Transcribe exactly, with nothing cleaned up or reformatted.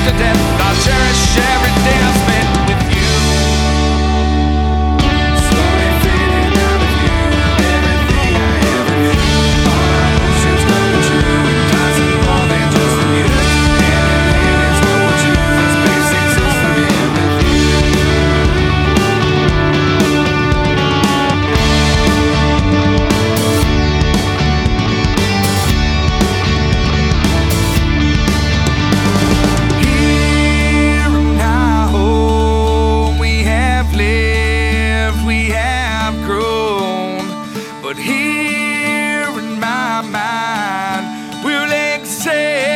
to death. I'll cherish every day I spent with you. Slowly fading out of you, everything I ever knew. All my oceans coming true, and dancing more than just for you. Hand in hand is what we'll choose, as space exists for me and with you. But here in my mind, we'll exist.